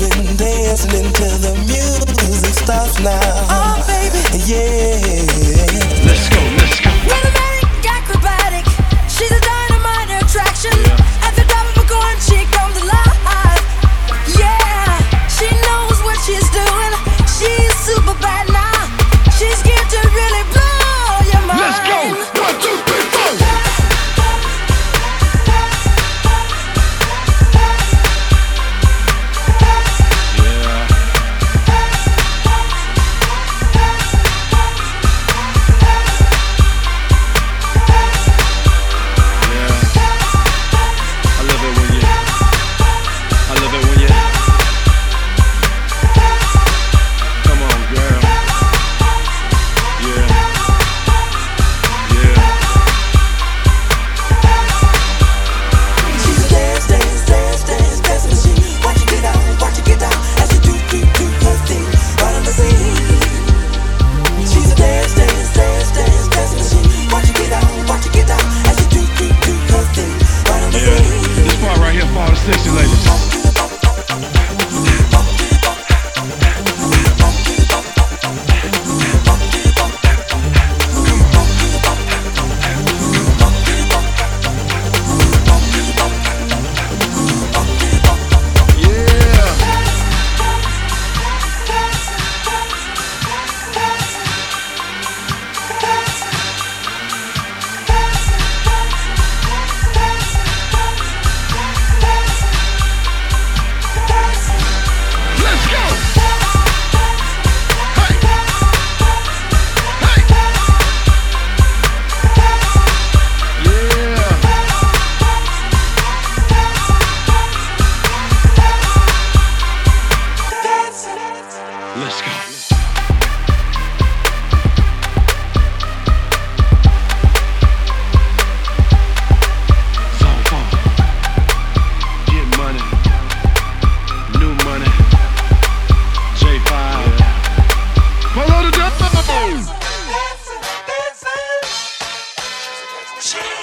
moving, dancing until the music stops now. Oh, baby. Yeah. Let's go, let's go. Rhythmic, acrobatic. She's a dynamite attraction. At the top of a coin, she comes alive. Yeah, she knows what she's doing. She's super bad now. She's here to really blow your mind. Let's go. 1, 2, 3, 4. Sexy ladies. Let's go. Zone 4. Get money. New money. J5. Follow the dance.